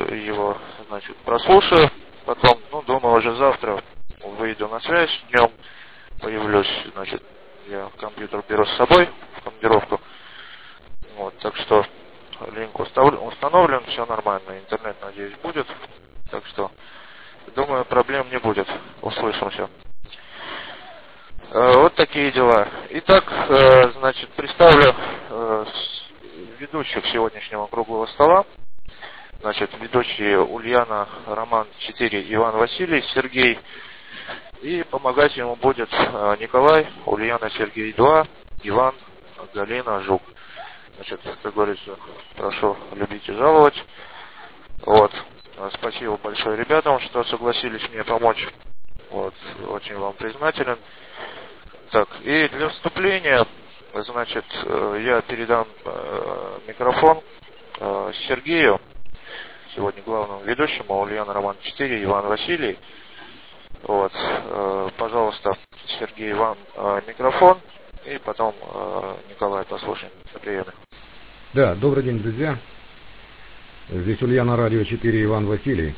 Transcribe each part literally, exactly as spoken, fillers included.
его, значит, прослушаю. Потом, ну, думаю, уже завтра выйду на связь днем, появлюсь, значит, я компьютер беру с собой в командировку. Вот, так что линк установлен, все нормально, интернет, надеюсь, будет. Так что, думаю, проблем не будет. Услышимся. Э, вот такие дела. Итак, э, значит, представлю э, ведущих сегодняшнего круглого стола. Значит, ведущие Ульяна, Роман четыре, Иван Василий, Сергей. И помогать ему будет э, Николай, Ульяна, Сергей два, Иван, Галина, Жук. Значит, как говорится, прошу любить и жаловать. Вот. Спасибо большое ребятам, что согласились мне помочь. Вот. Очень вам признателен. Так, и для вступления, значит, я передам э, микрофон э, Сергею, сегодня главному ведущему, Ульяна, Роман четыре, Иван Василий. Вот. Э, пожалуйста, Сергей, вам э, микрофон, и потом э, Николай послушаем. Приятно. Да, добрый день, друзья. Здесь Ульяна, радио четыре, Иван Василий.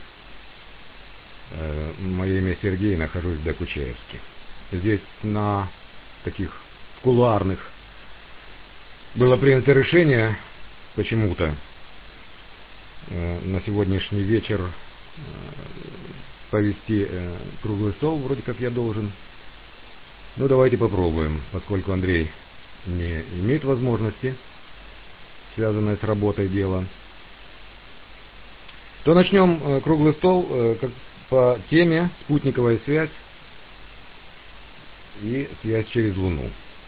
Э, мое имя Сергей, нахожусь в Докучаевске. Здесь на таких кулуарных было принято решение почему-то э, на сегодняшний вечер э, повести э, круглый стол, вроде как я должен. Ну, давайте попробуем, поскольку Андрей не имеет возможности, связанное с работой дело, то начнем э, круглый стол э, как, по теме «Спутниковая связь и связь через Луну».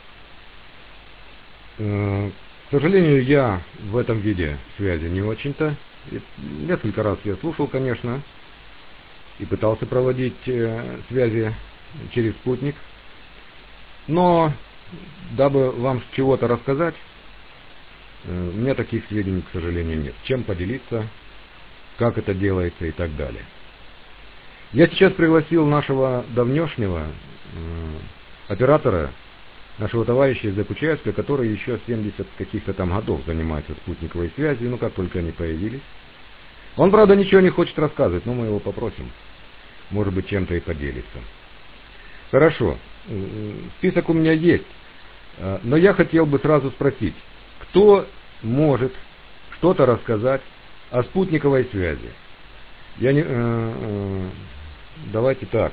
Э, к сожалению, я в этом виде связи не очень-то. Несколько раз я слушал, конечно, и пытался проводить э, связи через спутник. Но, дабы вам чего-то рассказать, у меня таких сведений, к сожалению, нет. Чем поделиться, как это делается и так далее. Я сейчас пригласил нашего давнешнего э, оператора, нашего товарища из Докучаевска, который еще с семидесятых каких-то там годов занимается спутниковой связью, ну как только они появились. Он, правда, ничего не хочет рассказывать, но мы его попросим. Может быть, чем-то и поделится. Хорошо. Список у меня есть. Но я хотел бы сразу спросить, кто может что-то рассказать о спутниковой связи? Я не, э, э, давайте так.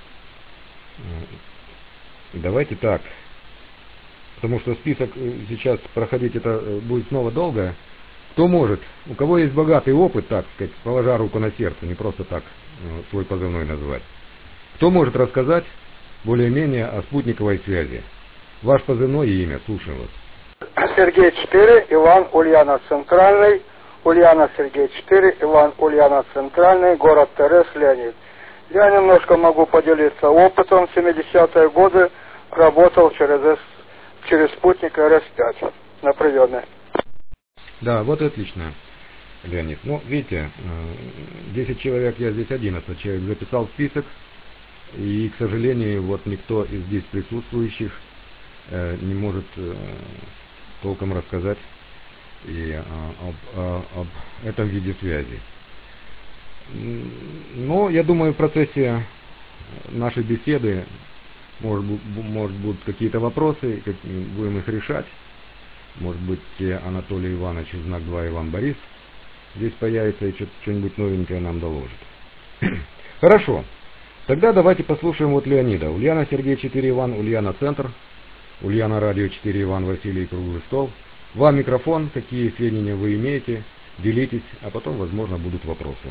Давайте так. Потому что список сейчас проходить это будет снова долго. Кто может? У кого есть богатый опыт, так сказать, положа руку на сердце, не просто так э, свой позывной назвать. Кто может рассказать более-менее о спутниковой связи? Ваш позывной и имя, слушаю вас. Сергей четыре, Иван, Ульяна, Центральный. Ульяна, Сергей четыре, Иван, Ульяна, Центральный, город Терес, Леонид. Я немножко могу поделиться опытом. В семидесятые годы работал через, через спутник эр эс пять на приеме. Да, вот отлично, Леонид. Ну, видите, десять человек, я здесь одиннадцать человек записал список. И, к сожалению, вот никто из здесь присутствующих э, не может э, толком рассказать и, э, об, э, об этом виде связи. Но я думаю, в процессе нашей беседы может, может будут какие-то вопросы, как, будем их решать. Может быть, Анатолий Иванович из знак два, Иван Борис здесь появится и что-нибудь новенькое нам доложит. Хорошо. Тогда давайте послушаем вот Леонида. Ульяна, Сергей четыре, Иван, Ульяна, Центр. Ульяна, радио четыре, Иван, Василий, круглый стол. Вам микрофон, какие сведения вы имеете, делитесь, а потом, возможно, будут вопросы.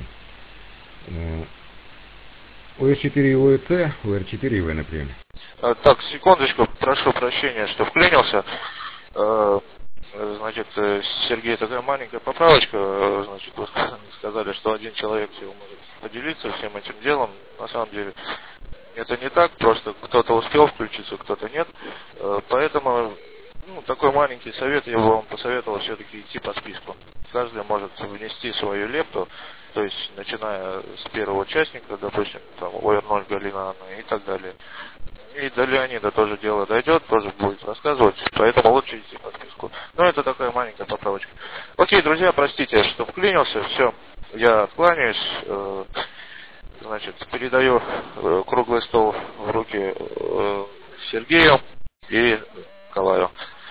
о эс четыре и о и цэ, о эр четыре и вэ, например. Так, секундочку, прошу прощения, что вклинился. Значит, Сергей, такая маленькая поправочка. Значит, вы сказали, что один человек всего может поделиться всем этим делом. На самом деле это не так, просто кто-то успел включиться, кто-то нет. Поэтому, ну, такой маленький совет, я бы вам посоветовал все-таки идти по списку. Каждый может внести свою лепту, то есть начиная с первого участника, допустим, там о эр ноль Галина Анна и так далее. И до Леонида тоже дело дойдет, тоже будет рассказывать, поэтому лучше идти по списку. Но это такая маленькая поправочка. Окей, друзья, простите, что вклинился, все. я откланяюсь. Э, значит, передаю э, круглый стол в руки э, Сергею и Николаю.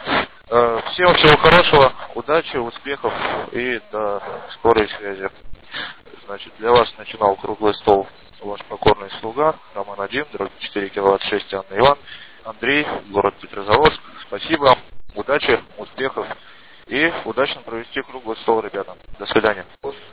Э, всем всего хорошего, удачи, успехов и до скорой связи. Значит, для вас начинал круглый стол ваш покорный слуга Роман один, дробь четыре киловатт шесть, Анна Иван, Андрей, город Петрозаводск. Спасибо, удачи, успехов и удачно провести круглый стол, ребята. До свидания.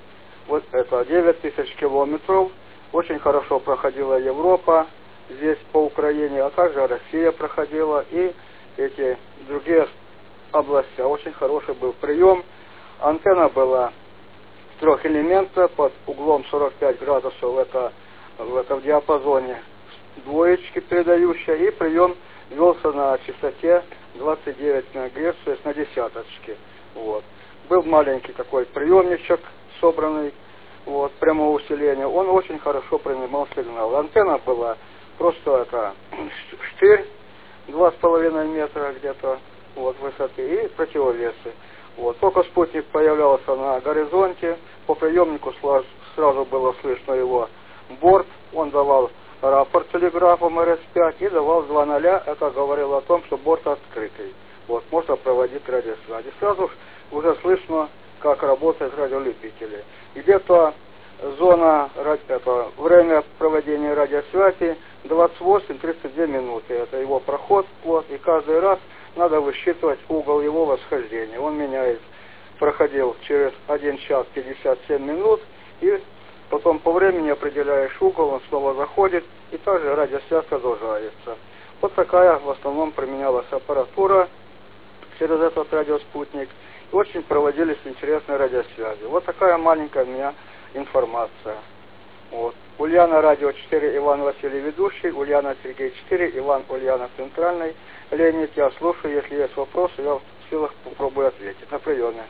Вот это девять тысяч километров. Очень хорошо проходила Европа здесь по Украине, а также Россия проходила и эти другие области. Очень хороший был прием. Антенна была трехэлементная под углом сорок пять градусов. Это в этом диапазоне двоечки передающая, и прием велся на частоте двадцать девять мегагерц, то есть на десяточке. Вот. Был маленький такой приемничек собранный, вот, прямого усиления. Он очень хорошо принимал сигнал. Антенна была просто это штырь два с половиной метра где-то вот, высоты и противовесы. Вот. Только спутник появлялся на горизонте, по приемнику сразу было слышно его борт, он давал рапорт телеграфом эр эс пять и давал два ноля, это говорило о том, что борт открытый. Вот, можно проводить радиосвязь. И сразу уже слышно, как работают радиолюбители. Где-то зона, это, время проведения радиосвязи двадцать восемь тридцать две минуты. Это его проход, вот, и каждый раз надо высчитывать угол его восхождения. Он меняет, проходил через один час пятьдесят семь минут, и потом по времени определяешь угол, он снова заходит, и также радиосвязь продолжается. Вот такая в основном применялась аппаратура через этот радиоспутник. И очень проводились интересные радиосвязи. Вот такая маленькая у меня информация. Вот. Ульяна, радио четыре, Иван Василий ведущий, Ульяна, Сергей четыре, Иван, Ульяна центральный. Леонид, я слушаю, если есть вопросы, я в силах попробую ответить. На приеме.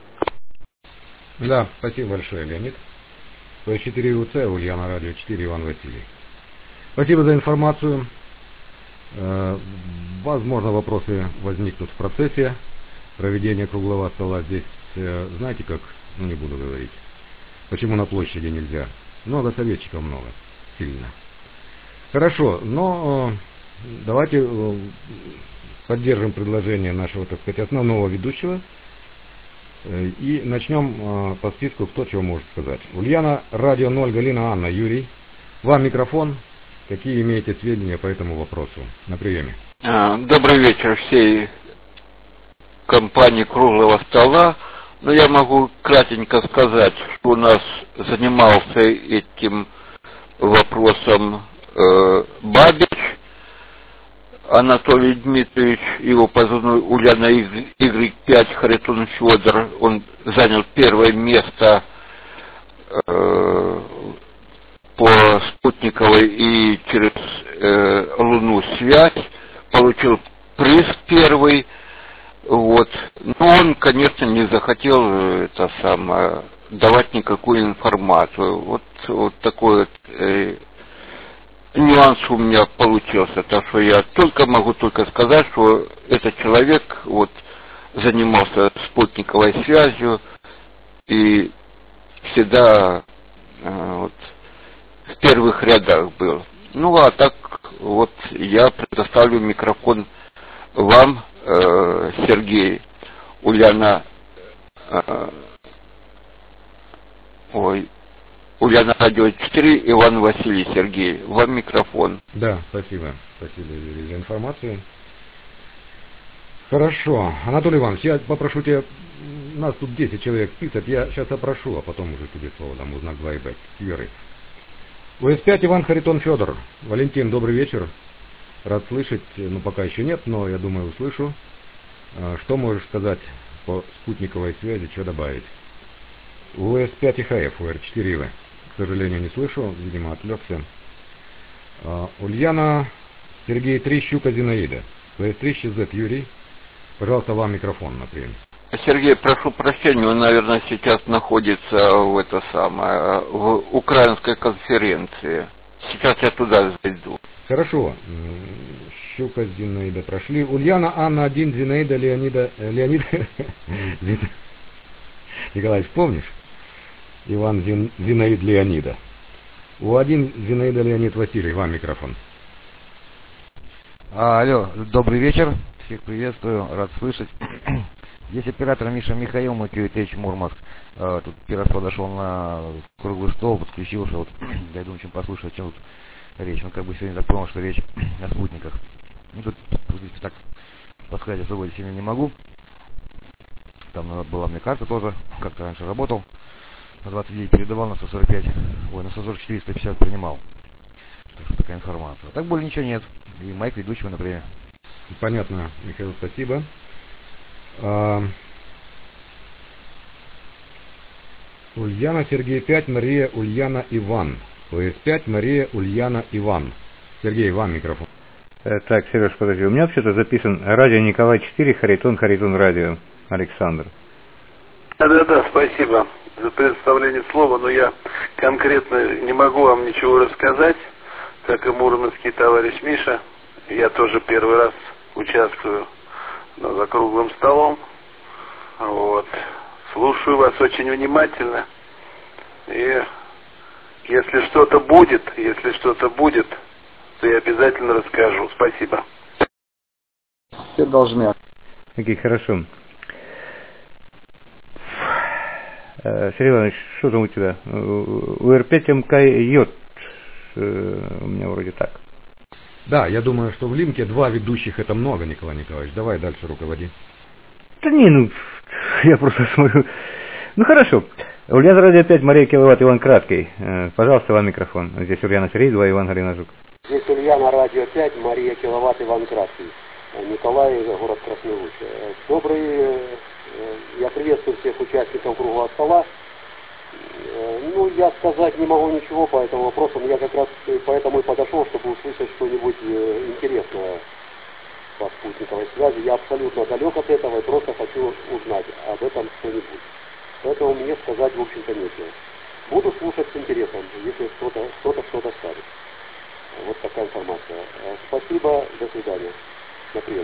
Да, спасибо большое, Леонид. По четыре УЦ, Ульяна, радио четыре, Иван Василий. Спасибо за информацию. Возможно, вопросы возникнут в процессе проведения круглого стола. Здесь, знаете как, ну не буду говорить, почему на площади нельзя. Много советчиков, много, сильно. Хорошо, но давайте поддержим предложение нашего, так сказать, основного ведущего. И начнем по списку, кто чего может сказать. Ульяна, радио ноль, Галина, Анна, Юрий. Вам микрофон. Какие имеете сведения по этому вопросу? На приеме. Добрый вечер всей компании круглого стола. Но я могу кратенько сказать, что у нас занимался этим вопросом э, Бабич Анатолий Дмитриевич, его позывной Ульяна игрек пять, Харитон Федор. Он занял первое место э, по спутниковой и через э, Луну связь, получил приз первый, вот. Но он, конечно, не захотел это самое, давать никакую информацию. Вот, вот такой вот э, нюанс у меня получился. Так что я только могу только сказать, что этот человек вот занимался спутниковой связью и всегда э, вот, в первых рядах был. Ну, а так вот я предоставлю микрофон вам, э, Сергей, Ульяна, э, ой, Ульяна, радио четыре, Иван Василий, Сергей. Вам микрофон. Да, спасибо. Спасибо, Юрий, за информацию. Хорошо. Анатолий Иванович, я попрошу тебя, нас тут десять человек список, я сейчас опрошу, а потом уже тебе слово дам, узнак два и Б. Юрий. У эс пять Иван, Харитон Федор. Валентин, добрый вечер. Рад слышать, ну пока еще нет, но я думаю услышу. Что можешь сказать по спутниковой связи, что добавить? У эс пять и ха эф, у эр четыре вэ. К сожалению, не слышу, видимо, отвлекся. Ульяна, Сергей три, Щука, Зинаида. у эс три, Щ зет, Юрий. Пожалуйста, вам микрофон на прием. Сергей, прошу прощения, он, наверное, сейчас находится в это самое, в украинской конференции. Сейчас я туда зайду. Хорошо. Щука, Зинаида прошли. Ульяна, Анна один, Зинаида, Леонида, Леонид. Николай, помнишь? Иван Зин, Зинаид Леонида. У один Зинаида Леонид Василий, вам микрофон. А, алло, добрый вечер, всех приветствую, рад слышать. Здесь оператор Миша Михаил, мой Киевич Мурманск. А, тут первый раз подошел на круглый стол, подключился, вот, я думаю, чем послушать, о чем тут речь. Ну, как бы сегодня так понял, что речь о спутниках. Ну, тут, здесь так подсказать особо сильно не могу. Там была мне карта тоже, как-то раньше работал. На двадцать девять передавал, на сто сорок пять, ой, на сто сорок четыре сто пятьдесят принимал. Так что такая информация. А так более ничего нет. И майк ведущего, например. Понятно, Михаил, спасибо. А... Ульяна Сергей пять, Мария Ульяна Иван. ОС пять, Мария Ульяна Иван. Сергей, вам микрофон. Так, Сереж, подожди, у меня вообще-то записан радио Николай четыре, Харитон, Харитон радио, Александр. Да-да-да, спасибо за предоставление слова, но я конкретно не могу вам ничего рассказать, как и мурманский товарищ Миша. Я тоже первый раз участвую за круглым столом. Вот. Слушаю вас очень внимательно. И если что-то будет, если что-то будет, то я обязательно расскажу. Спасибо. Все должны. Окей, хорошо. Сергей Иванович, что там у тебя? У эр пять эм ка йод. У меня вроде так. Да, я думаю, что в Лимке два ведущих это много, Николай Николаевич. Давай дальше руководи. Да не, ну, я просто смотрю. Ну хорошо. Ульяна радио пять, Мария Киловатт, Иван Краткий. Пожалуйста, вам микрофон. Здесь Ульяна Сергей два, Иван Галина-Жук. Здесь Ульяна радио пять, Мария Киловатт, Иван Краткий. Николай, город Красный Луч. Добрый, я приветствую всех участников круглого стола. Ну, я сказать не могу ничего по этому вопросу, я как раз поэтому и подошел, чтобы услышать что-нибудь интересное по спутниковой связи. Я абсолютно далек от этого и просто хочу узнать об этом что-нибудь. Поэтому мне сказать, в общем-то, нечего. Буду слушать с интересом, если кто-то кто-то что-то скажет. Вот такая информация. Спасибо, до свидания. На прием.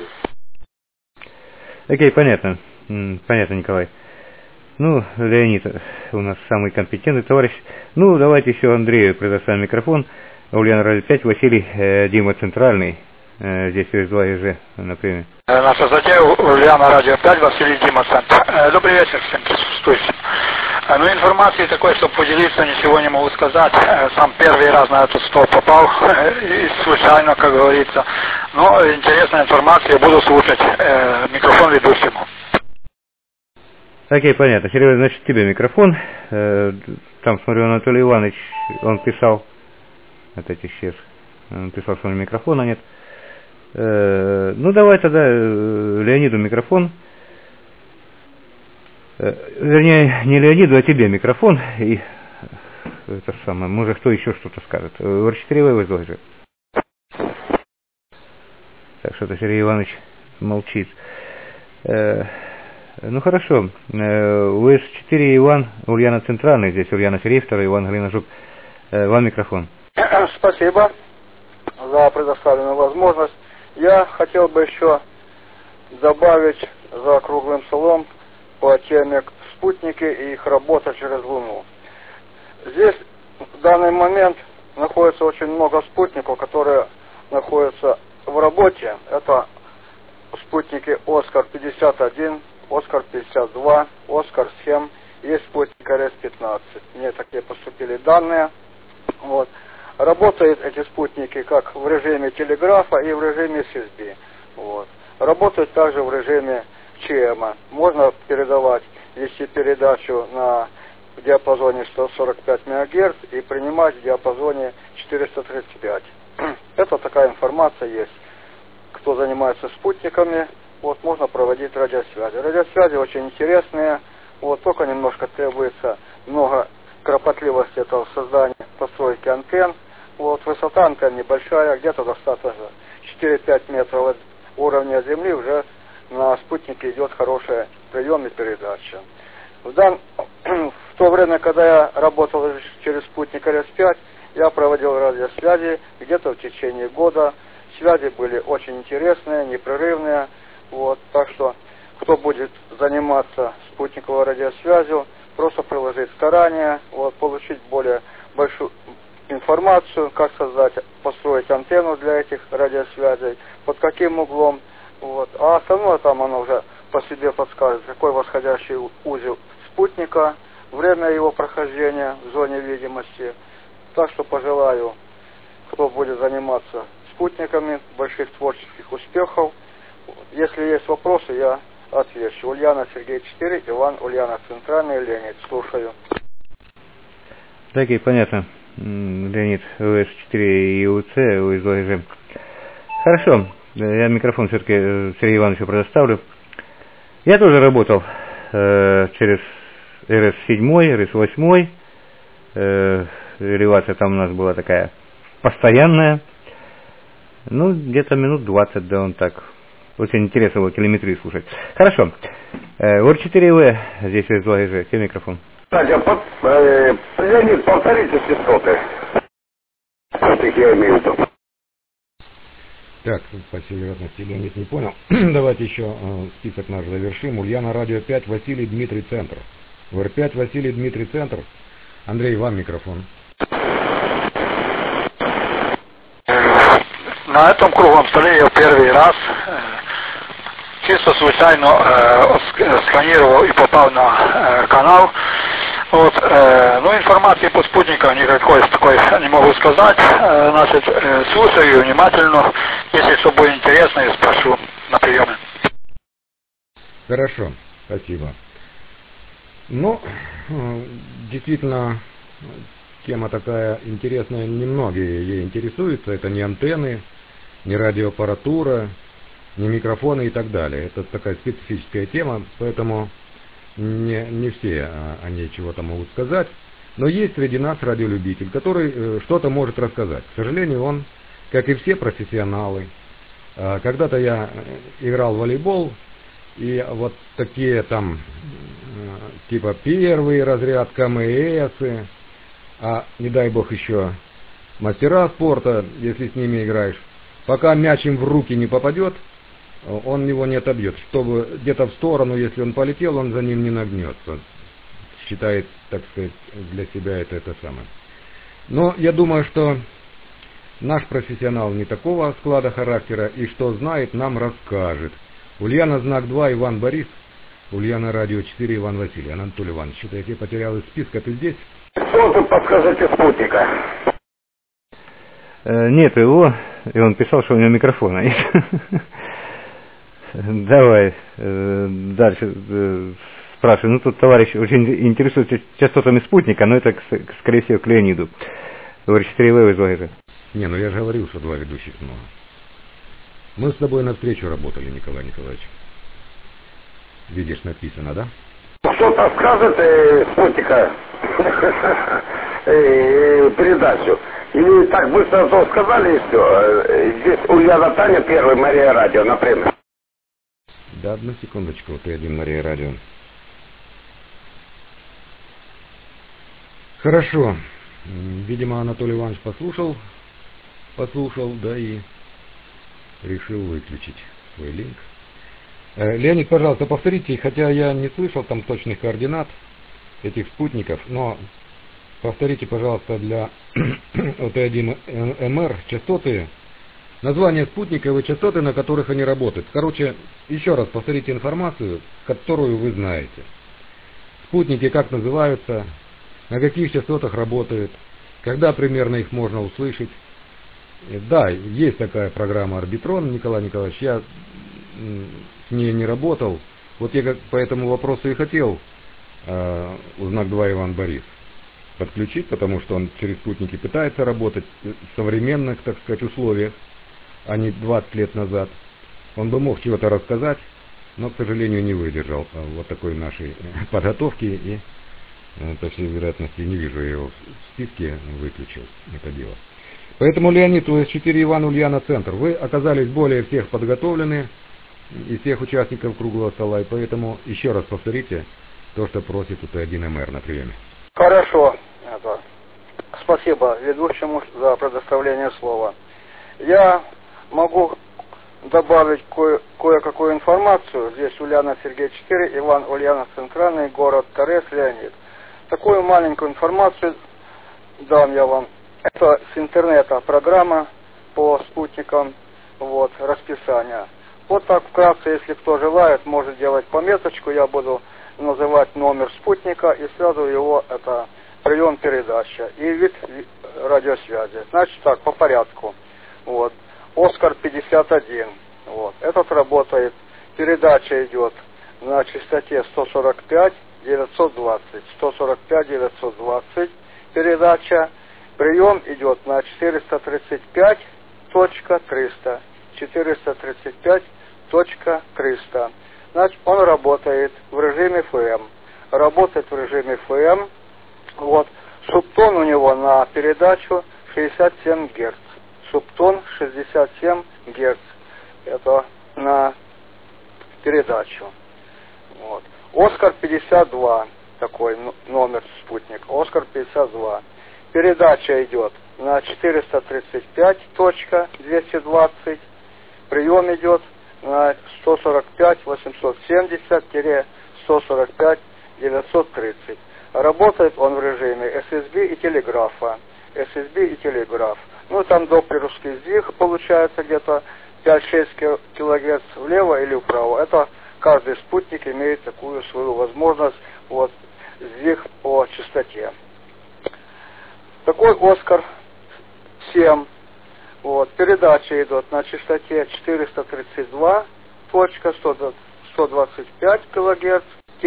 Окей, понятно. Понятно, Николай. Ну, Леонид у нас самый компетентный товарищ. Ну, давайте еще Андрею предоставим микрофон. Ульяна радио пять, Василий, э, Дима Центральный. Э, здесь ю эс два и же, например. Наша затея Ульяна радио пять, Василий, Дима Центр. Э, добрый вечер всем присутствующим. Э, ну, информации такой, чтобы поделиться, ничего не могу сказать. Э, сам первый раз на этот стол попал, э, и случайно, как говорится. Но интересная информация, буду слушать. Э, микрофон ведущему. Окей, понятно. Серега, значит, тебе микрофон. Там, смотрю, Анатолий Иванович, он писал, опять исчез, он писал, что у него микрофона нет. Ну, давай тогда Леониду микрофон. Вернее, не Леониду, а тебе микрофон. И это самое, может, кто еще что-то скажет. эр четыре вэ вызвали. Так, что-то Сергей Иванович молчит. Ну хорошо, у эс четыре Иван, Ульяна Центральный, здесь Ульяна Сергей, второй Иван Галина-Жук. Вам микрофон. Спасибо за предоставленную возможность. Я хотел бы еще добавить за круглым столом по теме спутники и их работа через Луну. Здесь в данный момент находится очень много спутников, которые находятся в работе. Это спутники Оскар пятьдесят один, Оскар пятьдесят два, Оскар семь, есть спутник эр эс пятнадцать. Мне такие поступили данные. Вот. Работают эти спутники как в режиме телеграфа и в режиме эс эс би. Вот. Работают также в режиме ЧМ. Можно передавать, вести передачу на в диапазоне сто сорок пять мегагерц и принимать в диапазоне четыреста тридцать пять. Это такая информация есть. Кто занимается спутниками, вот, можно проводить радиосвязи. Радиосвязи очень интересные, вот, только немножко требуется много кропотливости этого создания, постройки антенн. Вот, высота антенн небольшая, где-то достаточно четыре-пять метров от уровня Земли уже на спутнике идет хорошая прием и передача. В, дан... в то время, когда я работал через спутник эр эс пять, я проводил радиосвязи где-то в течение года. Связи были очень интересные, непрерывные. Вот, так что, кто будет заниматься спутниковой радиосвязью, просто приложить старания, вот, получить более большую информацию, как создать, построить антенну для этих радиосвязей, под каким углом, вот. А остальное там оно уже по себе подскажет, какой восходящий узел спутника, время его прохождения в зоне видимости. Так что пожелаю, кто будет заниматься спутниками, больших творческих успехов. Если есть вопросы, я отвечу. Ульяна, Сергей четыре, Иван, Ульяна, Центральный, Леонид. Слушаю. Окей, понятно. Леонид, УС четыре и УЦ, УС-2Ж. Хорошо, я микрофон все-таки Сергею Ивановичу предоставлю. Я тоже работал э, через эр эс семь, эр эс восемь. Э, элевация там у нас была такая постоянная. Ну, где-то минут двадцать, да, он так. Очень интересно было телеметрию слушать. Хорошо. Э, ОР четыре вэ, здесь УС-два Ж, тебе микрофон. Надя, под, э, Леонид, повторите частоты. Их я имею в виду. Так, по всей вероятности, Леонид не понял. Давайте еще э, список наш завершим. Ульяна, радио пять, Василий, Дмитрий, Центр. УР пять, Василий, Дмитрий, Центр. Андрей, вам микрофон. На этом круглом столе я первый раз э, чисто случайно э, сканировал и попал на э, канал. Вот, э, ну, информации по спутникам никакой такой не могу сказать. Э, значит, э, слушаю внимательно. Если что будет интересно, я спрошу на приеме. Хорошо, спасибо. Ну, действительно, тема такая интересная, немногие ей интересуются. Это не антенны, не радиоаппаратура, не микрофоны и так далее. Это такая специфическая тема, поэтому не, не все о ней чего-то могут сказать. Но есть среди нас радиолюбитель, который что-то может рассказать. К сожалению, он, как и все профессионалы, когда-то я играл в волейбол, и вот такие там, типа первый разряд, ка эм эсы, а не дай бог еще мастера спорта, если с ними играешь, пока мяч им в руки не попадет, он его не отобьет. Чтобы где-то в сторону, если он полетел, он за ним не нагнется. Считает, так сказать, для себя это это самое. Но я думаю, что наш профессионал не такого склада характера, и что знает, нам расскажет. Ульяна, знак два, Иван Борис. Ульяна, радио четыре, Иван Василий. Анатолий Иванович, что-то я тебя потерял из списка, ты здесь? Что тут подскажите спутника? Э, нет его, и он писал, что у него микрофона есть. Давай, э, дальше э, спрашиваю. Ну, тут товарищ очень интересуется частотами спутника, но это, скорее всего, к Леониду. ОР четыре вэ излагает. Не, ну я же говорил, что два ведущих много. Мы с тобой навстречу работали, Николай Николаевич. Видишь, написано, да? Что-то скажет э, спутника э, передачу. Или так быстро то сказали, и все. Здесь Ульяна Таня, первый, Мария Радио, например. Да, одну секундочку, вот и один Мария Радио. Хорошо. Видимо, Анатолий Иванович послушал, послушал, да и решил выключить свой линк. Э, Леонид, пожалуйста, повторите, хотя я не слышал там точных координат этих спутников, но повторите, пожалуйста, для о тэ один эм эр частоты, название спутников и частоты, на которых они работают. Короче, еще раз повторите информацию, которую вы знаете. Спутники как называются, на каких частотах работают, когда примерно их можно услышать. Да, есть такая программа «Орбитрон», Николай Николаевич, я с ней не работал. Вот я как по этому вопросу и хотел э, у знак два Иван Борис подключить, потому что он через спутники пытается работать в современных, так сказать, условиях, а не двадцать лет назад. Он бы мог чего-то рассказать, но, к сожалению, не выдержал вот такой нашей подготовки и, по всей вероятности, не вижу я его в списке, выключил это дело. Поэтому, Леонид, УС четыре, Иван, Ульяна, Центр. Вы оказались более всех подготовлены из всех участников круглого стола, и поэтому еще раз повторите то, что просит о тэ один эм эр на приеме. Хорошо. Это. Спасибо ведущему за предоставление слова. Я могу добавить кое- кое-какую информацию. Здесь Ульяна, Сергей четыре, Иван, Ульяна, Центральный, город Торез, Леонид. такую маленькую информацию дам я вам. Это с интернета программа по спутникам, вот, расписание. Вот так вкратце, если кто желает, может делать пометочку, я буду называть номер спутника и сразу его, это прием передача и вид радиосвязи. Значит так, по порядку. Вот. Оскар пятьдесят один. Вот. Этот работает. Передача идет на частоте сто сорок пять девятьсот двадцать. сто сорок пять девятьсот двадцать. Передача. Прием идет на четыреста тридцать пять точка триста. четыреста тридцать пять точка триста. Значит, он работает в режиме эф эм. Работает в режиме эф эм. Вот. Субтон у него на передачу шестьдесят семь герц. Субтон шестьдесят семь герц. Это на передачу. Вот. Оскар пятьдесят два. Такой номер спутник. Оскар пятьдесят два. Передача идет на четыреста тридцать пять точка двести двадцать. Прием идет на сто сорок пять восемьсот семьдесят сто сорок пять девятьсот тридцать. Работает он в режиме эс эс би и телеграфа. эс эс би и телеграф. Ну, там доплеровский сдвиг получается где-то пять-шесть килогерц влево или вправо. Это каждый спутник имеет такую свою возможность, вот, сдвиг по частоте. Такой Оскар семь. Вот, передача идет на частоте четыреста тридцать два точка сто двадцать пять килогерц,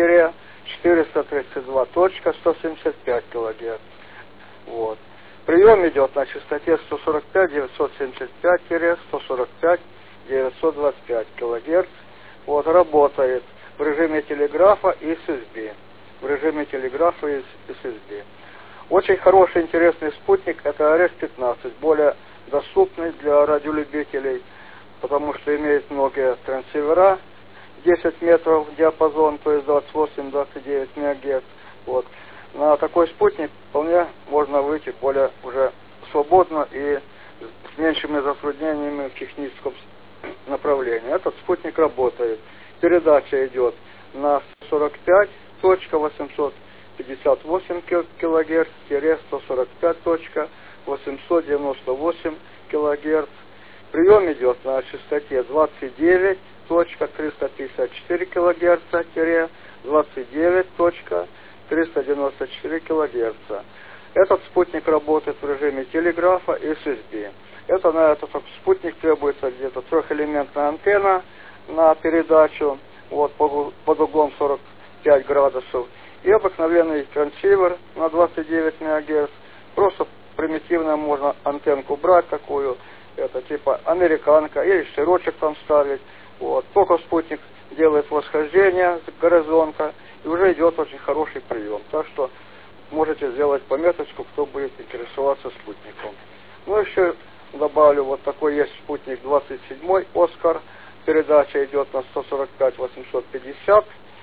четыреста тридцать два точка сто семьдесят пять килогерц. Вот. Прием идет на частоте сто сорок пять девятьсот семьдесят пять сто сорок пять девятьсот двадцать пять килогерц. Вот, работает в режиме телеграфа и эс эс би. В режиме телеграфа и эс эс би. Очень хороший, интересный спутник, это ар эс пятнадцать, более доступный для радиолюбителей, потому что имеет многие трансивера, десять метров диапазон, то есть двадцать восемь двадцать девять мегагерц. Вот. На такой спутник вполне можно выйти более уже свободно и с меньшими затруднениями в техническом направлении. Этот спутник работает. Передача идет на сорок пять точка восемьсот пятьдесят восемь килогерц, сто сорок пять точка восемьсот девяносто восемь килогерц. Прием идет на частоте двадцать девять точка триста пятьдесят четыре килогерца, двадцать девять точка триста девяносто четыре килогерца. Этот спутник работает в режиме телеграфа и эс эс би. Это на этот спутник требуется где-то трехэлементная антенна на передачу, вот, под углом сорок пять градусов. И обыкновенный трансивер на двадцать девять мегагерц. Просто примитивно можно антенку брать такую, это типа американка, или широчек там ставить. Вот. Только спутник делает восхождение с горизонта, и уже идет очень хороший прием. Так что можете сделать пометочку, кто будет интересоваться спутником. Ну, еще добавлю, вот такой есть спутник двадцать седьмой Оскар. Передача идет на сто сорок пять восемьсот пятьдесят,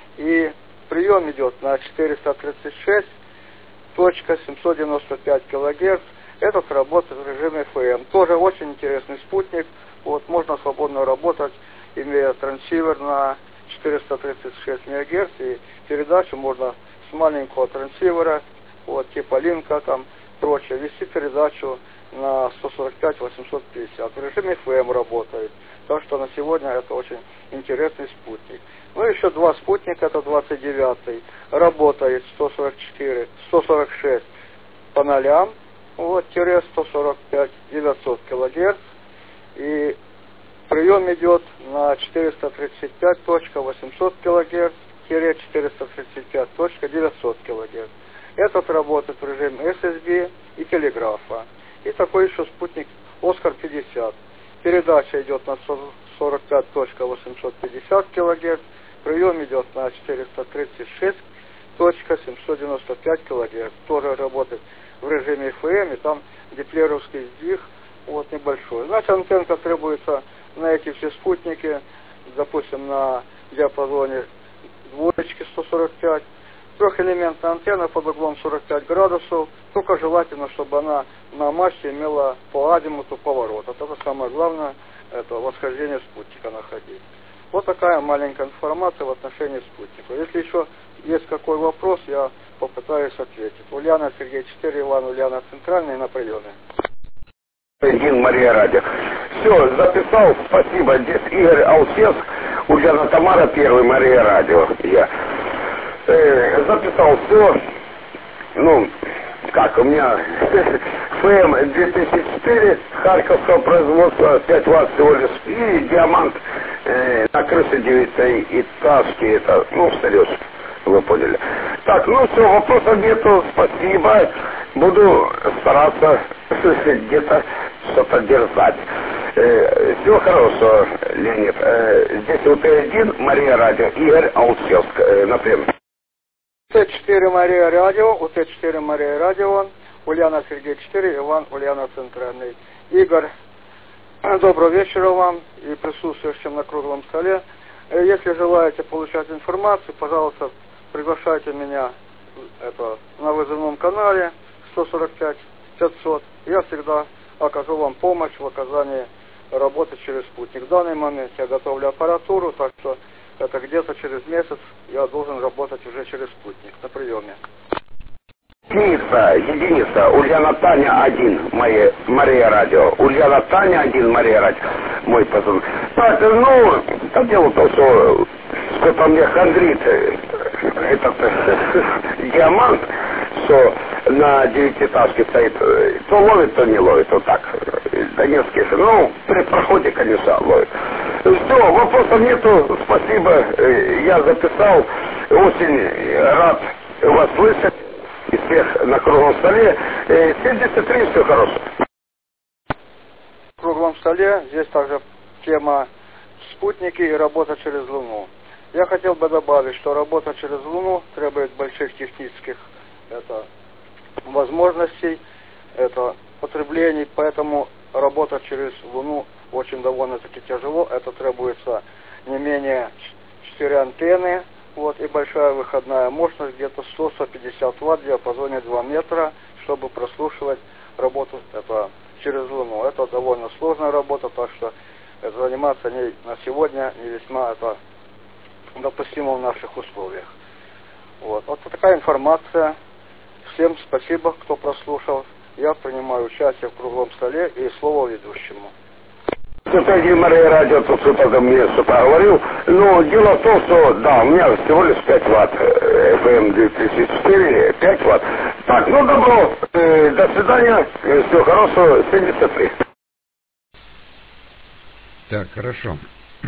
и прием идет на четыреста тридцать шесть точка семьсот девяносто пять килогерц. Этот работает в режиме эф эм. Тоже очень интересный спутник. Вот, можно свободно работать, имея трансивер на четыреста тридцать шесть мегагерц, и передачу можно с маленького трансивера, вот, типа линка там, прочее, вести передачу на сто сорок пять восемьсот пятьдесят. В режиме эф эм работает. Так что на сегодня это очень интересный спутник. Ну, еще два спутника, это двадцать девятый. Работает сто сорок четыре, сто сорок шесть по нолям, вот, сто сорок пять девятьсот килогерц. И прием идет на четыреста тридцать пять точка восемьсот килогерц, четыреста тридцать пять точка девятьсот килогерц. Этот работает в режиме эс эс би и телеграфа. И такой еще спутник Оскар пятьдесят. Передача идет на сорок пять точка восемьсот пятьдесят килогерц. Прием идет на четыреста тридцать шесть точка семьсот девяносто пять килогерц. Тоже работает в режиме эф эм, и там диплеровский сдвиг, вот, небольшой. Значит, антенка требуется на эти все спутники, допустим, на диапазоне двоечки сто сорок пять. Трехэлементная антенна под углом сорок пять градусов, только желательно, чтобы она на мачте имела по азимуту поворот. Это самое главное, это восхождение спутника находить. Вот такая маленькая информация в отношении спутника. Если еще есть какой вопрос, я попытаюсь ответить. Ульяна, Сергей четыре, Иван, Ульяна Центральный на приеме. Один Мария Радио. Все, записал, спасибо. Здесь Игорь Алсеск, Ульяна Тамара, первый Мария Радио. Я э, записал все. Ну, как, у меня ФМ две тысячи четыре, Харьковского производства, пять ватт всего лишь, и диамант э, на крыше девятиэтажки, это, ну, старёшек, вы поняли. Так, ну все, вопросов нету, спасибо. Буду стараться где-то что-то держать. Э, всего хорошего, Леонид. Э, здесь УТ один, Мария Радио, Игорь Аутсевск, э, например. УТ четыре Мария Радио, УТ четыре Мария Радио, Ульяна Сергей четыре, Иван Ульяна Центральный. Игорь, доброго вечера вам и присутствующим на круглом столе. Если желаете получать информацию, пожалуйста, приглашайте меня это, на вызывном канале сто сорок пять пятьсот. Я всегда окажу вам помощь в оказании работы через спутник. В данный момент я готовлю аппаратуру, так что это где-то через месяц я должен работать уже через спутник на приеме. Единица, единица, Ульяна Таня один, Мария, Мария Радио. Ульяна Таня один, Мария Радио, мой позвон. Так, ну, да дело в том, что что-то мне хандрит этот диамант, что на девятиэтажке стоит, то ловит, то не ловит, вот так. Донецкий, ну, при проходе, конечно, ловит. Все, вопросов нету, спасибо, я записал, очень рад вас слышать. И всех на круглом столе. семьдесят три, все хорошо. В круглом столе здесь также тема спутники и работа через Луну. Я хотел бы добавить, что работа через Луну требует больших технических это, возможностей, это потреблений, поэтому работа через Луну очень довольно-таки тяжело. Это требуется не менее четыре антенны. Вот, и большая выходная мощность, где-то сто — сто пятьдесят ватт в диапазоне два метра, чтобы прослушивать работу это, через Луну. Это довольно сложная работа, так что это, заниматься ней на сегодня не весьма это, допустимо в наших условиях. Вот. вот такая информация. Всем спасибо, кто прослушал. Я принимаю участие в круглом столе и слово ведущему. Это не Мария Радио, тут что-то мне что-то говорил. Но дело в том, что, да, у меня всего лишь пять ватт, эф эм две тысячи четыре, пять ватт. Так, ну добро, э, до свидания, э, всего хорошего, семьдесят три. Так, хорошо.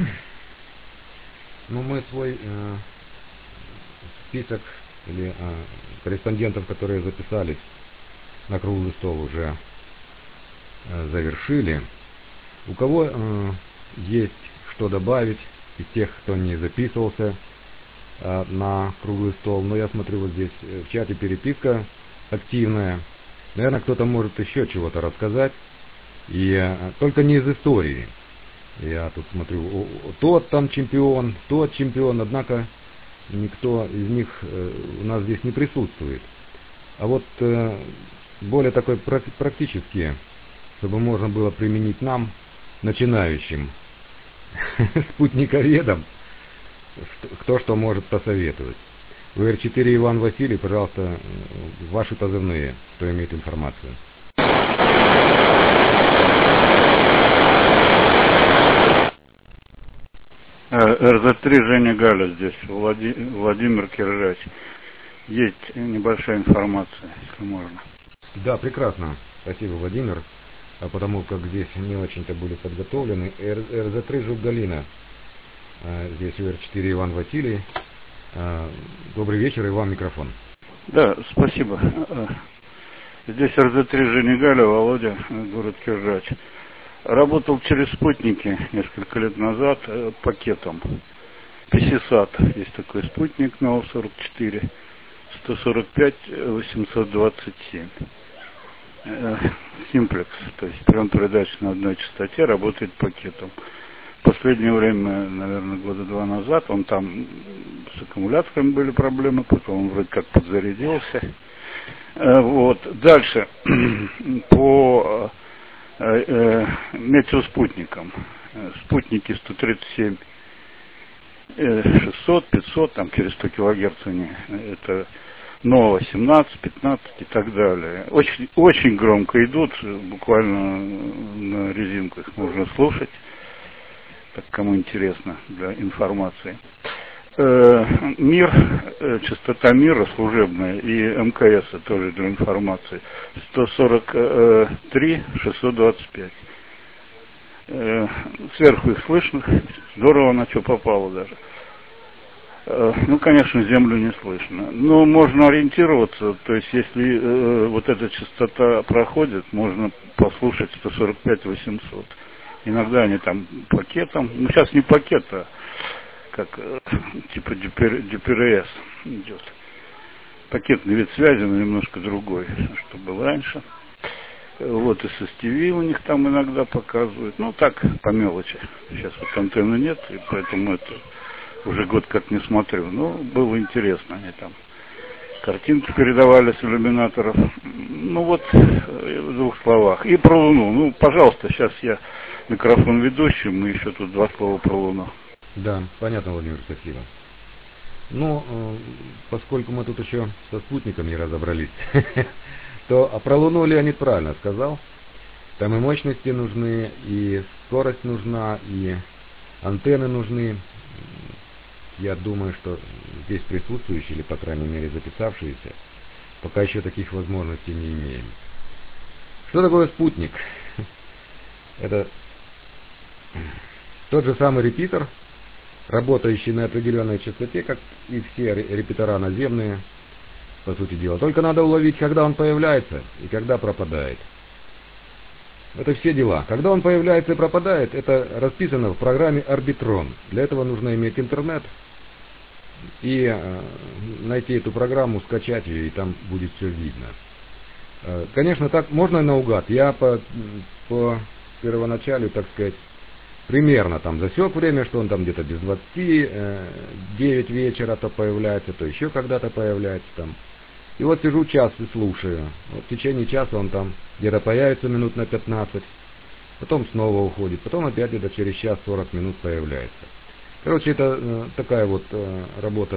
Ну, мы свой э, список или э, корреспондентов, которые записались на круглый стол, уже э, завершили. У кого э, есть что добавить из тех, кто не записывался э, на круглый стол, но я смотрю, вот здесь в чате переписка активная. Наверное, кто-то может еще чего-то рассказать. И э, только не из истории. Я тут смотрю, о, о, тот там чемпион, тот чемпион, однако никто из них э, у нас здесь не присутствует. А вот э, более такой практически, чтобы можно было применить нам, начинающим спутниковедам, кто что может посоветовать. В эр четыре Иван Василий, пожалуйста, ваши позывные, кто имеет информацию. эр зет три Женя Галя здесь, Влади... Владимир Киржач. Есть небольшая информация, если можно. Да, прекрасно. Спасибо, Владимир. А потому как здесь не очень-то были подготовлены. эр зет три Жук-Галина. А, здесь эр четыре Иван Василий. А, добрый вечер, и вам микрофон. Да, спасибо. Здесь эр зет три Женя Галя, Володя, город Киржач. Работал через спутники несколько лет назад э, пакетом. пи-си-сат. Есть такой спутник на сорок четыре. сто сорок пять восемьсот двадцать семь. Симплекс, то есть прием передач на одной частоте, работает пакетом. В последнее время, наверное, года два назад, он там с аккумуляторами были проблемы, потом он вроде как подзарядился. Вот. Дальше по метеоспутникам. Спутники сто тридцать семь шестьсот, пятьсот, там через сто килогерц они, это Нова семнадцать, пятнадцать и так далее. Очень, очень громко идут, буквально на резинку их можно слушать, так кому интересно для информации. Э, мир, э, частота мира служебная и МКС тоже для информации сто сорок три шестьсот двадцать пять. Э, сверху их слышно, здорово на что попало даже. Ну, конечно, землю не слышно. Но можно ориентироваться, то есть, если э, вот эта частота проходит, можно послушать сто сорок пять восемьсот. Иногда они там пакетом, ну, сейчас не пакет, а как, э, типа ди пи эр эс идет. Пакетный вид связи, но немножко другой, что было раньше. Вот и эс эс ти ви у них там иногда показывают. Ну, так, по мелочи. Сейчас вот антенны нет, и поэтому это... Уже год как не смотрю, но было интересно, они там картинки передавали с иллюминаторов. Ну вот, в двух словах. И про Луну. Ну, пожалуйста, сейчас я микрофон ведущий, мы еще тут два слова про Луну. Да, понятно, Владимир, спасибо. Ну, поскольку мы тут еще со спутником не разобрались, то а про Луну Леонид правильно сказал. Там и мощности нужны, и скорость нужна, и антенны нужны. Я думаю, что здесь присутствующие, или по крайней мере записавшиеся, пока еще таких возможностей не имеем. Что такое спутник? Это тот же самый репитер, работающий на определенной частоте, как и все репетера наземные, по сути дела. Только надо уловить, когда он появляется и когда пропадает. Это все дела. Когда он появляется и пропадает, это расписано в программе Орбитрон. Для этого нужно иметь интернет и э, найти эту программу, скачать ее, и там будет все видно. Э, конечно, так можно наугад. Я по, по первоначалу, так сказать, примерно там засек время, что он там где-то без двадцати девять вечера то появляется, то еще когда-то появляется там. И вот сижу час и слушаю. Вот в течение часа он там где-то появится минут на пятнадцать, потом снова уходит, потом опять где-то через час сорок минут появляется. Короче, это э, такая вот э, работа,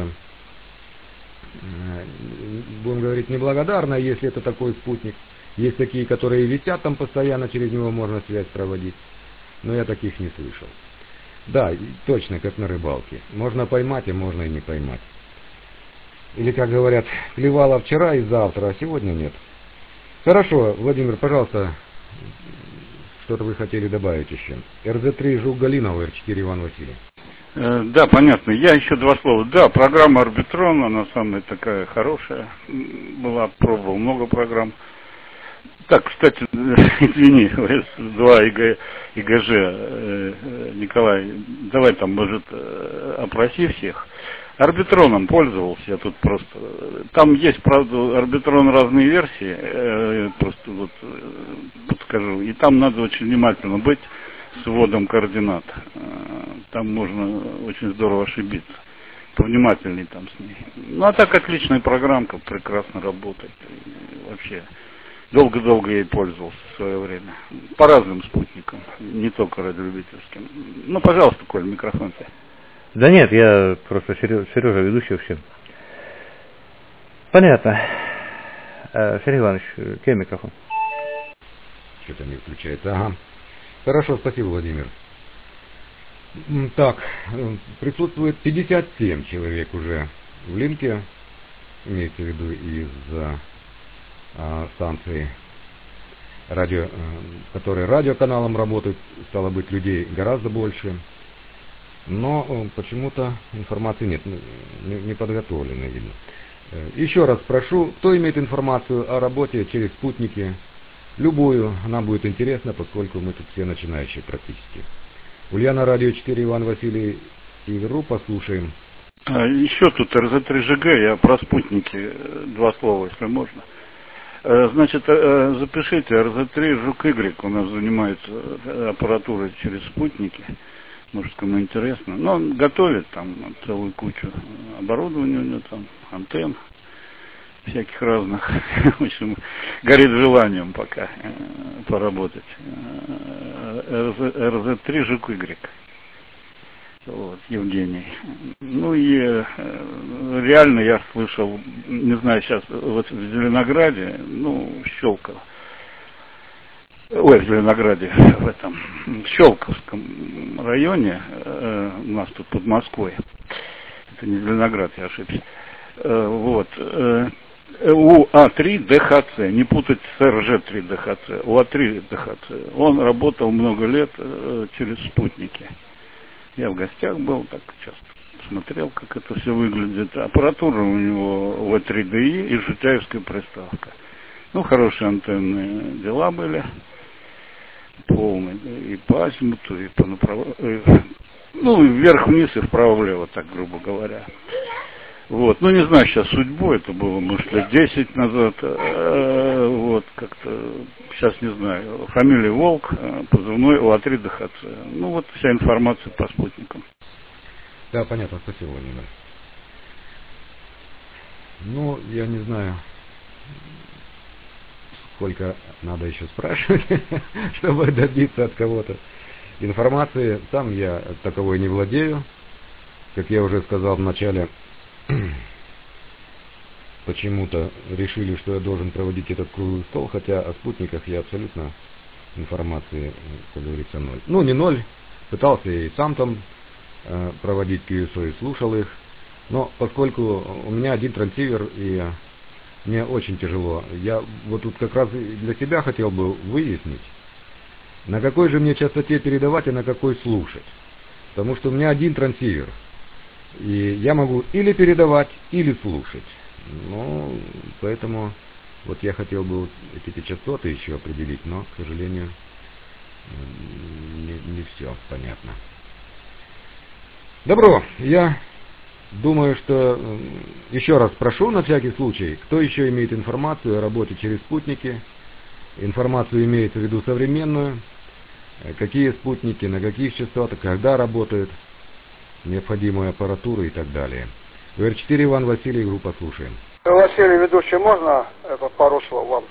э, будем говорить, неблагодарная, если это такой спутник. Есть такие, которые висят там постоянно, через него можно связь проводить, но я таких не слышал. Да, точно, как на рыбалке. Можно поймать, а можно и не поймать. Или, как говорят, клевала вчера и завтра, а сегодня нет. Хорошо, Владимир, пожалуйста, что-то вы хотели добавить еще. эр зет три Жук Галинова, эр четыре Иван Василий. Э, да, понятно. Я еще два слова. Да, программа Орбитрон, она самая такая хорошая. Была, пробовал много программ. Так, кстати, извини, эс два и гэ жэ, Николай, давай там, может, опроси всех. Орбитроном пользовался я тут просто. Там есть, правда, Орбитрон разные версии, э, просто вот подскажу. И там надо очень внимательно быть с вводом координат. Там можно очень здорово ошибиться. Повнимательней там с ней. Ну, а так отличная программка, прекрасно работает. И вообще, долго-долго ей пользовался в свое время. По разным спутникам, не только радиолюбительским. Ну, пожалуйста, Коль, микрофон тебе. Да нет, я просто Сережа, Сережа ведущий вообще. Понятно. А, Сергей Иванович, кем микрофон? Что-то не включается. Ага. Хорошо, спасибо, Владимир. Так, присутствует пятьдесят семь человек уже в линке, имеется в виду из а, станции, радио, которые радиоканалом работают, стало быть, людей гораздо больше. Но почему-то информации нет, не подготовлено, видно. Еще раз прошу, кто имеет информацию о работе через спутники, любую, она будет интересна, поскольку мы тут все начинающие практически. Ульяна, радио четыре, Иван Василий, игру послушаем. А, еще тут эр зет три жэ гэ, я про спутники, два слова, если можно. Значит, запишите, эр зет три Жук Y у нас занимается аппаратурой через спутники. Может, кому интересно. Но он готовит там целую кучу оборудования у него, там, антенн всяких разных. В общем, горит желанием пока поработать. эр зет три Жук Y. Вот, Евгений. Ну и э, реально я слышал, не знаю, сейчас вот в Зеленограде, ну, Щелково, ой, в Зеленограде, в этом, в Щелковском районе, э, у нас тут под Москвой, это не Зеленоград, я ошибся, э, вот, э, у А три Д Х Ц, не путать с Р Ж три Д Х Ц, у А три Д Х Ц, он работал много лет э, через спутники. Я в гостях был, так часто смотрел, как это все выглядит. Аппаратура у него В три Д И и Житяевская приставка. Ну, хорошие антенные дела были. Полные. И по азимуту, и по направлению. Ну, вверх-вниз, и вправо-влево, так грубо говоря. Вот. Ну, не знаю сейчас судьбу, это было, может, лет десять назад. Вот, как-то, сейчас не знаю. Фамилия Волк, позывной У А три Д Х Ц. Ну, вот вся информация по спутникам. Да, понятно, спасибо, Владимир. Ну, я не знаю, сколько надо еще спрашивать, чтобы добиться от кого-то информации. Сам я таковой не владею. Как я уже сказал в начале, почему-то решили, что я должен проводить этот круглый стол, хотя о спутниках я абсолютно информации, как говорится, ноль. Ну, не ноль, пытался и сам там э, проводить Q S O и слушал их, но поскольку у меня один трансивер и мне очень тяжело, я вот тут как раз для себя хотел бы выяснить, на какой же мне частоте передавать и на какой слушать, потому что у меня один трансивер. И я могу или передавать, или слушать. Ну, поэтому вот я хотел бы вот эти частоты еще определить, но, к сожалению, не, не все понятно. Добро, я думаю, что еще раз прошу на всякий случай, кто еще имеет информацию о работе через спутники, информацию имеется в виду современную, какие спутники, на каких частотах, когда работают, необходимую аппаратуру и так далее. В Р четыре Иван Василий, группа слушаем. Василий, ведущий, можно это пару слов вам?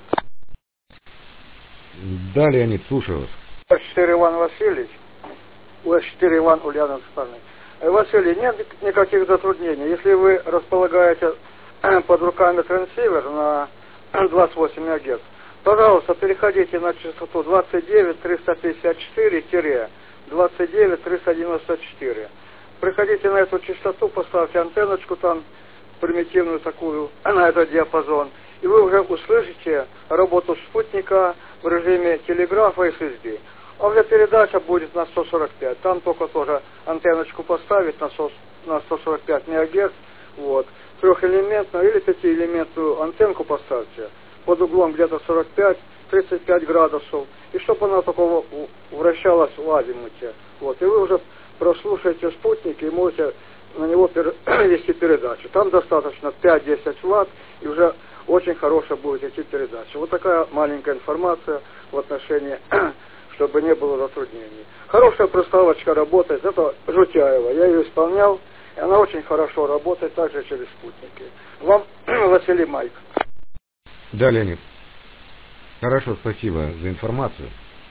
Да, Леонид, слушаю вас. Р четыре Иван Васильевич, Р четыре Иван Ульянович. Василий, нет никаких затруднений. Если вы располагаете под руками трансивер на двадцать восемь мегагерц, пожалуйста, переходите на частоту двадцать девять триста пятьдесят четыре двадцать девять триста девяносто четыре. Приходите на эту частоту, поставьте антенночку там, примитивную такую, на этот диапазон, и вы уже услышите работу спутника в режиме телеграфа и эс эс ди. А уже передача будет на сто сорок пять. Там только тоже антенночку поставить на сто сорок пять мегагерц. Вот. Трехэлементную или пятиэлементную антенку поставьте под углом где-то сорок пять тридцать пять градусов. И чтобы она такого вращалась в азимуте. Вот. И вы уже прослушаете спутники и можете на него пер... вести передачу. Там достаточно пять-десять ватт, и уже очень хорошая будет идти передача. Вот такая маленькая информация в отношении, чтобы не было затруднений. Хорошая проставочка работает, это Жутяева. Я ее исполнял, и она очень хорошо работает также через спутники. Вам Василий Майк. Да, Леонид. Хорошо, спасибо за информацию.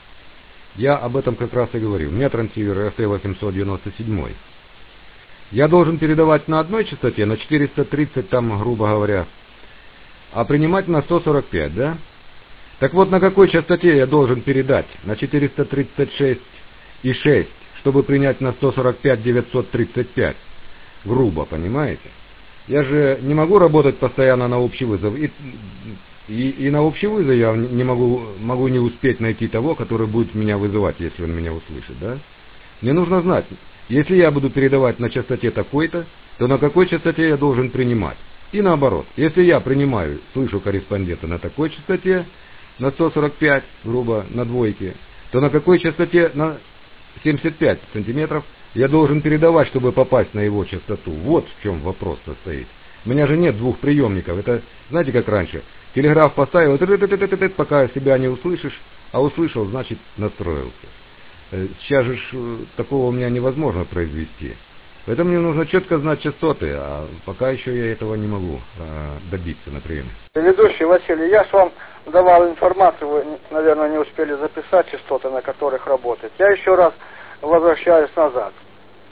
Я об этом как раз и говорил. У меня трансивер Р Т восемьсот девяносто семь. Я должен передавать на одной частоте, на четыреста тридцать, там, грубо говоря, а принимать на сто сорок пять, да? Так вот, на какой частоте я должен передать? На четыреста тридцать шесть и шесть, чтобы принять на сто сорок пять девятьсот тридцать пять. Грубо, понимаете? Я же не могу работать постоянно на общий вызов. И, и, и на общий вызов я не могу, могу не успеть найти того, который будет меня вызывать, если он меня услышит, да? Мне нужно знать, если я буду передавать на частоте такой-то, то на какой частоте я должен принимать. И наоборот, если я принимаю, слышу корреспондента на такой частоте, на сто сорок пять, грубо, на двойке, то на какой частоте, на семьдесят пять сантиметров, я должен передавать, чтобы попасть на его частоту. Вот в чем вопрос состоит. У меня же нет двух приемников. Это, знаете, как раньше. Телеграф поставил, пока себя не услышишь, а услышал, значит, настроился. Сейчас же такого у меня невозможно произвести. Поэтому мне нужно четко знать частоты, а пока еще я этого не могу а, добиться на приеме. Ведущий Василий, я же вам давал информацию, вы, наверное, не успели записать частоты, на которых работает. Я еще раз возвращаюсь назад.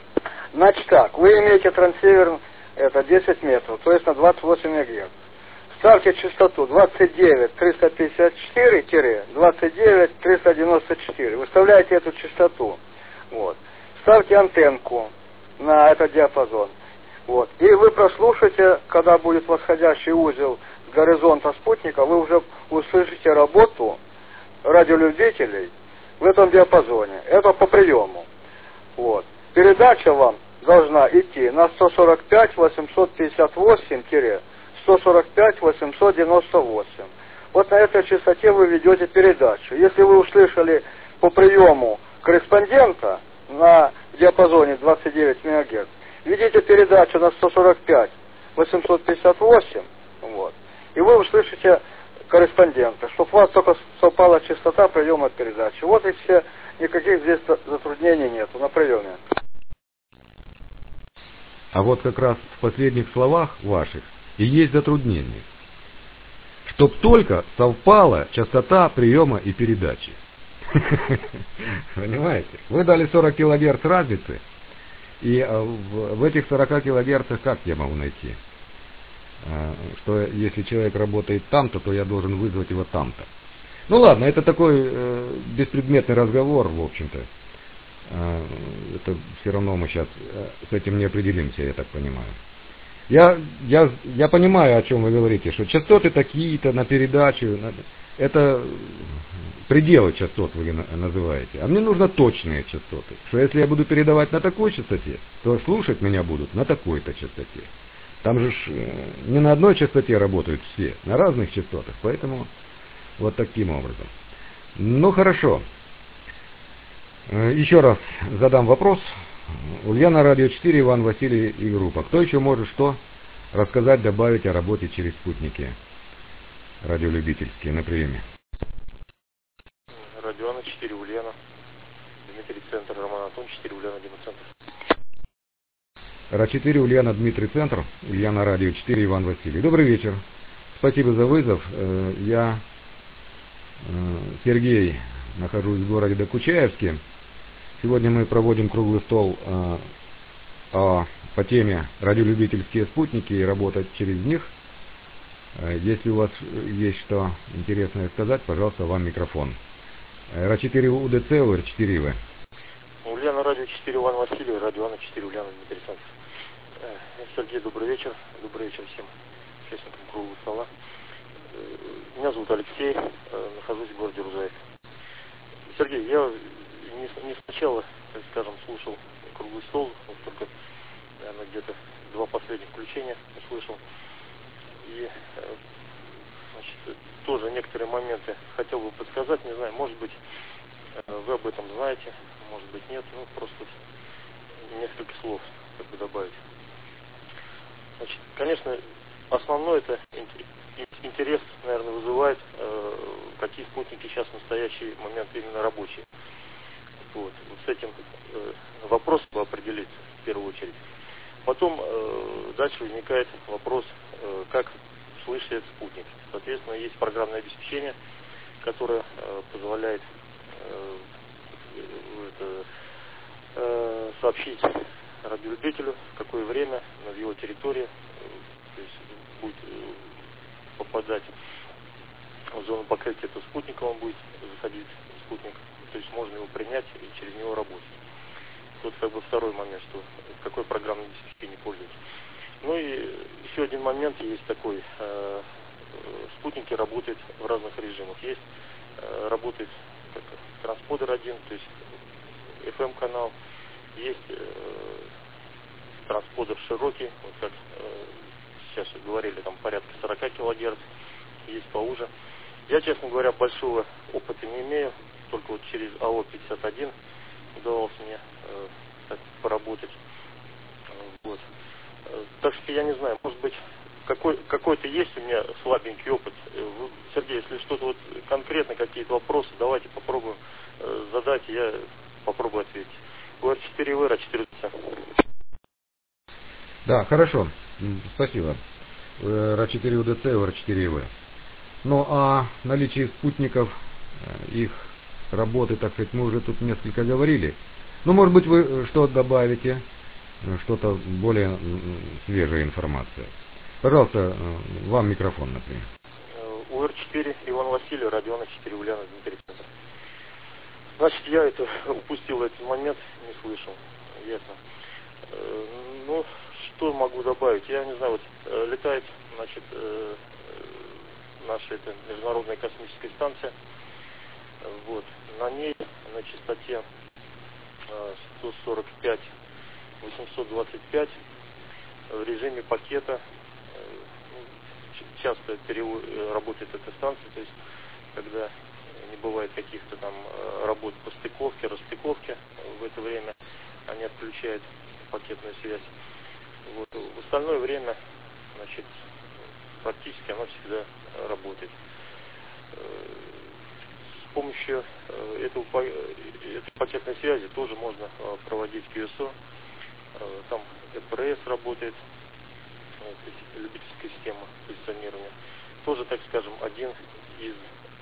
Значит так, вы имеете трансивер, это десять метров, то есть на двадцать восемь мегагерц. Ставьте частоту двадцать девять триста пятьдесят четыре - двадцать девять триста девяносто четыре. Выставляете эту частоту. Вот. Ставьте антенку на этот диапазон. Вот. И вы прослушаете, когда будет восходящий узел с горизонта спутника, вы уже услышите работу радиолюбителей в этом диапазоне. Это по приему. Вот. Передача вам должна идти на сто сорок пять восемьсот пятьдесят восемь - сто сорок пять восемьсот девяносто восемь. Вот на этой частоте вы ведете передачу. Если вы услышали по приему корреспондента на диапазоне двадцать девять мегагерц, ведите передачу на сто сорок пять восемьсот пятьдесят восемь, вот, и вы услышите корреспондента, чтобы у вас только совпала частота приема передачи. Вот и все, никаких здесь затруднений нету на приеме. А вот как раз в последних словах ваших и есть затруднение. Чтоб только совпала частота приема и передачи. Понимаете? Вы дали сорок килогерц разницы, и в, в этих сорока килогерцах как я могу найти? Что если человек работает там-то, то я должен вызвать его там-то. Ну ладно, это такой э, беспредметный разговор, в общем-то. Э, это все равно мы сейчас с этим не определимся, я так понимаю. Я, я, я понимаю, о чем вы говорите, что частоты такие-то на передачу, это пределы частот вы называете. А мне нужно точные частоты. Что если я буду передавать на такой частоте, то слушать меня будут на такой-то частоте. Там же не на одной частоте работают все, на разных частотах. Поэтому вот таким образом. Ну хорошо. Еще раз задам вопрос. Ульяна Радио четыре, Иван, Василий и группа. Кто еще может что рассказать, добавить о работе через спутники радиолюбительские на приеме? Радио Ана четыре, Ульяна. Дмитрий, центр, Роман Антон, четыре, Ульяна, Дима, центр. Ра четыре, Ульяна, Дмитрий, центр. Ульяна Радио четыре, Иван, Василий. Добрый вечер. Спасибо за вызов. Я, Сергей, нахожусь в городе Докучаевске. Сегодня мы проводим круглый стол э, э, по теме радиолюбительские спутники и работать через них. Э, если у вас есть что интересное сказать, пожалуйста, вам микрофон. Ра четыре УДЦ, Р четыре В. Ульяна Радио четыре, Иван Василий, Радио Ана четыре, Ульяна, Дмитрий, центр. Э, Сергей, добрый вечер. Добрый вечер всем участникам круглого стола. Э, меня зовут Алексей, э, нахожусь в городе Рузаев. Сергей, я Не, не сначала, так скажем, слушал круглый стол, вот только, наверное, где-то два последних включения услышал. И, значит, тоже некоторые моменты хотел бы подсказать, не знаю, может быть, вы об этом знаете, может быть, нет, ну, просто несколько слов как бы добавить. Значит, конечно, основной это интерес, наверное, вызывает, какие спутники сейчас в настоящий момент именно рабочие. Вот, вот с этим э, вопросом определиться в первую очередь. Потом э, дальше возникает вопрос, э, как слышит этот спутник. Соответственно, есть программное обеспечение, которое э, позволяет э, это, э, сообщить радиолюбителю, в какое время на его территории, э, то есть будет э, попадать в зону покрытия этого спутника, он будет заходить в спутник. То есть можно его принять и через него работать. Тут как бы второй момент, что какой программной обеспечением пользуется. Ну и еще один момент есть такой. Э, спутники работают в разных режимах. Есть, э, работает как трансподер один, то есть эф эм канал. Есть э, трансподер широкий, вот как э, сейчас говорили, там порядка сорок килогерц. Есть поуже. Я, честно говоря, большого опыта не имею. Только вот через А О пятьдесят один удавалось мне э, так поработать. Вот. Так что я не знаю, может быть, какой, какой-то есть у меня слабенький опыт. Сергей, если что-то вот конкретно, какие-то вопросы, давайте попробуем э, задать, я попробую ответить. Р четыре В, Р четыре Д Ц. Да, хорошо. Спасибо. Р четыре У Д Ц, Р четыре В. Ну, а наличие спутников, их работы, так сказать, мы уже тут несколько говорили. Ну, может быть, вы что добавите что-то более свежая информация. Пожалуйста, вам микрофон, например. У Р четыре Иван Василий, Родиона четыре, Ульяна, Дмитрий Центр. Значит, я это упустил этот момент, не слышал. Ясно. Ну, что могу добавить? Я не знаю, вот летает, значит, наша это международная космическая станция. Вот. На ней на частоте сто сорок пять восемьсот двадцать пять в режиме пакета. Часто перевод, работает эта станция, то есть когда не бывает каких-то там работ по стыковке, расстыковке, в это время они отключают пакетную связь. Вот. В остальное время, значит, практически она всегда работает. С помощью этого, этой пакетной связи тоже можно проводить кью эс о. Там э пэ эр эс работает, любительская система позиционирования. Тоже, так скажем, один из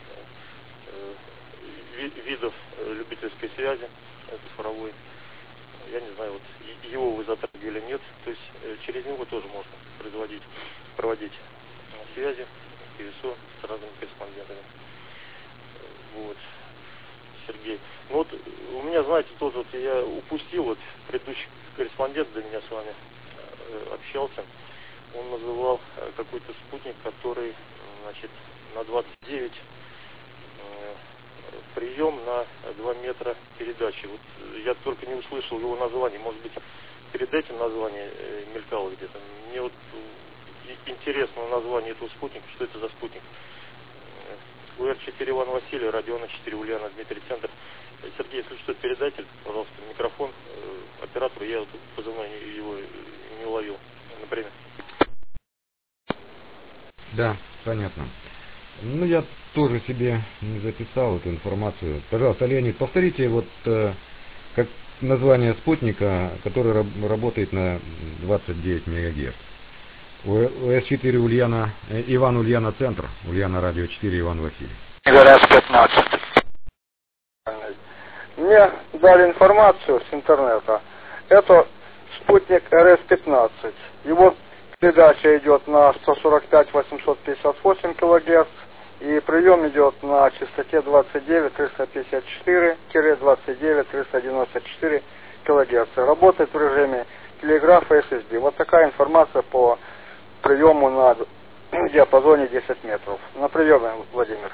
э, видов любительской связи, цифровой. Я не знаю, вот его вы затрагивали или нет. То есть э, через него тоже можно производить, проводить связи, кью эс о с разными корреспондентами. Вот, Сергей. Ну вот у меня, знаете, тоже вот я упустил, вот предыдущий корреспондент до меня с вами э, общался. Он называл э, какой-то спутник, который, значит, на двадцать девять э, прием на два метра передачи. Вот я только не услышал его название. Может быть, перед этим название э, мелькало где-то. Мне вот э, интересно название этого спутника. Что это за спутник? У Р четыре Иван Василий, Родиона четыре, Ульяна, Дмитрий Центр. Сергей, если что, передатель, пожалуйста, микрофон э, оператору. Я вот позывной его не уловил. Например. Да, понятно. Ну, я тоже себе не записал эту информацию. Пожалуйста, Леонид, повторите вот э, как название спутника, который раб работает на двадцать девять мегагерц. У С четыре Ульяна, э, Иван Ульяна Центр, Ульяна Радио четыре, Иван Василий. Р С пятнадцать. Мне дали информацию с интернета. Это спутник Р С пятнадцать. Его передача идет на сто сорок пять восемьсот пятьдесят восемь килогерц. И прием идет на частоте двадцать девять триста пятьдесят четыре двадцать девять триста девяносто четыре килогерца. Работает в режиме телеграфа эс эс ди. Вот такая информация по приему на диапазоне десять метров. На приеме, Владимир.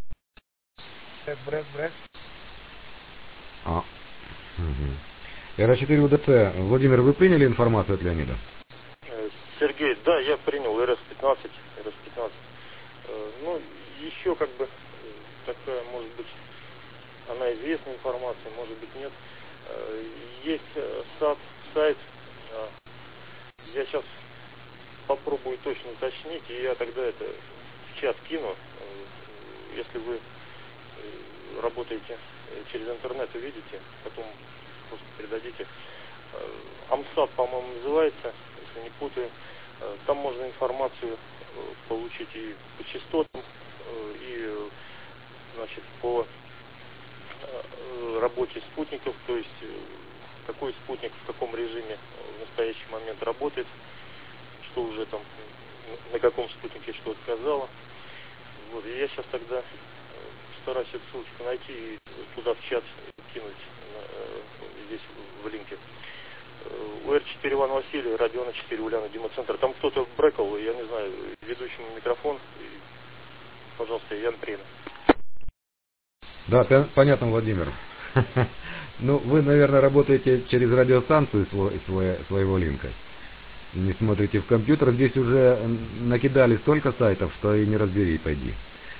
Брек, брек. А. Угу. Р четыре У Д Ц. Владимир, вы приняли информацию от Леонида? Сергей, да, я принял Р С пятнадцать. Р С пятнадцать. Ну, еще как бы такая, может быть, она известная информация, может быть, нет. Есть сайт, сайт. Я сейчас попробую точно уточнить, и я тогда это в чат кину. Если вы работаете через интернет, увидите, потом просто передадите. Амсат, по-моему, называется, если не путаю. Там можно информацию получить и по частотам, и, значит, по работе спутников, то есть какой спутник в каком режиме в настоящий момент работает, что уже там, на каком спутнике что отказало. Вот, и я сейчас тогда постараюсь эту ссылочку найти и туда в чат кинуть, здесь в линке. У Р четыре Иван Василий, Родиона четыре, Ульяна, Дима Центр. Там кто-то брекал, я не знаю, ведущему микрофон. И, пожалуйста, Ян Прина. Да, понятно, Владимир. Ну, вы, наверное, работаете через радиостанцию своего линка. Не смотрите в компьютер. Здесь уже накидали столько сайтов, что и не разбери, пойди.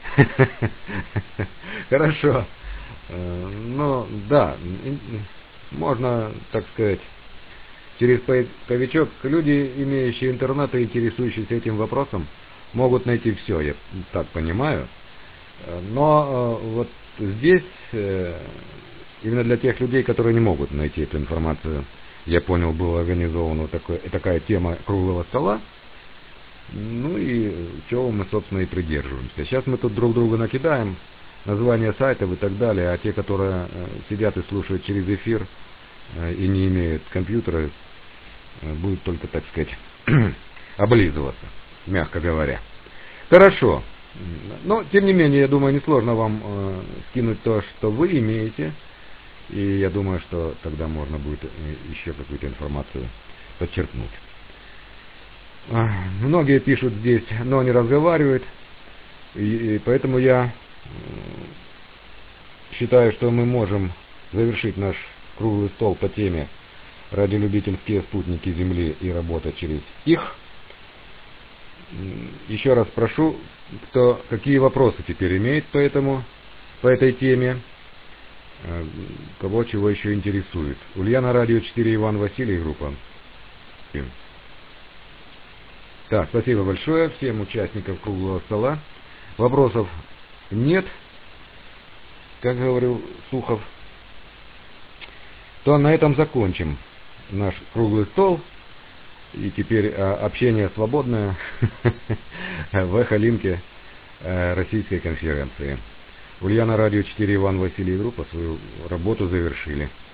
Хорошо. Ну, да, можно, так сказать, через поисковичок люди, имеющие интернет и интересующиеся этим вопросом, могут найти все, я так понимаю. Но вот здесь, именно для тех людей, которые не могут найти эту информацию, я понял, была организована такой, такая тема круглого стола. Ну и чего мы, собственно, и придерживаемся. Сейчас мы тут друг друга накидаем, названия сайтов и так далее, а те, которые сидят и слушают через эфир и не имеют компьютера, будет только, так сказать, облизываться, мягко говоря. Хорошо. Но, тем не менее, я думаю, несложно вам э, скинуть то, что вы имеете. И я думаю, что тогда можно будет еще какую-то информацию подчеркнуть. Многие пишут здесь, но не разговаривают. И, и поэтому я считаю, что мы можем завершить наш круглый стол по теме радиолюбительские спутники Земли и работа через их. Еще раз прошу, кто какие вопросы теперь имеет по этому, по этой теме, кого чего еще интересует. Ульяна, Радио четыре, Иван Василий, группа. Так, спасибо большое всем участникам круглого стола. Вопросов нет, как говорил Сухов. То на этом закончим наш круглый стол. И теперь общение свободное в эхолинке Российской конференции. Ульяна, Радио четыре, Иван Василий, группа свою работу завершили.